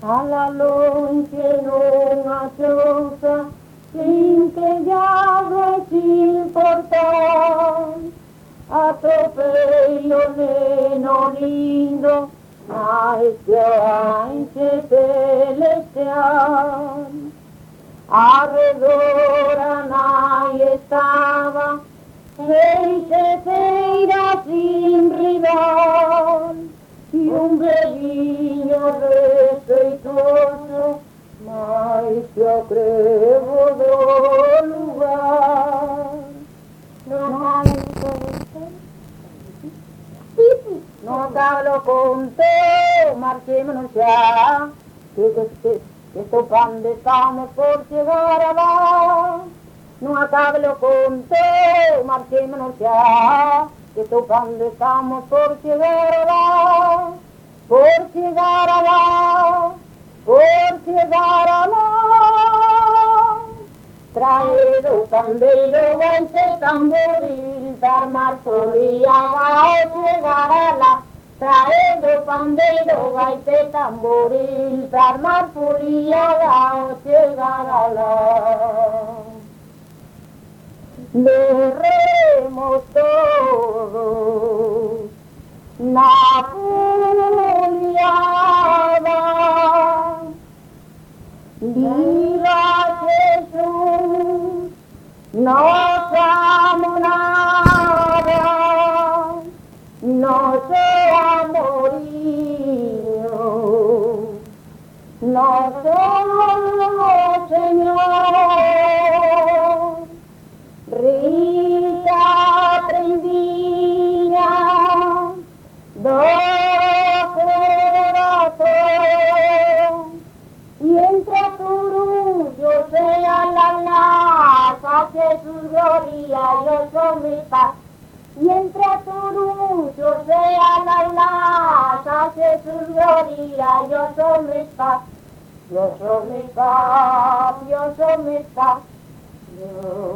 a la lonche nunha chousa, sin que llave sin portar, atropello neno lindo, maestro ángel celestial. Alrededor nadie estaba, feira sin rival, y un velhinho respeitoso, mais yo creo do lugar. No hablo con te, marchémonos ya, que topando estamos por llegar a la. No acabo con te, marchémonos ya, que topando estamos por llegar a la. Por llegar a la, por llegar a la. Traído pandeiro, guante, tamboril, armar solía, va a llegar a la. Traído pandeiro, gaite, tamboril, armar solía, va a llegar a la. Berremos todos na foliada, viva Jesús, nos amonada, no sea morir, no solo Señor, Rita prendía, do corazón, y entre turullo sea la laza, Jesús gloria, yo soy mi paz. Y entre turullo sea la laza, Jesús gloria, yo soy mi paz. Yo soy mi paz, yo soy mi paz.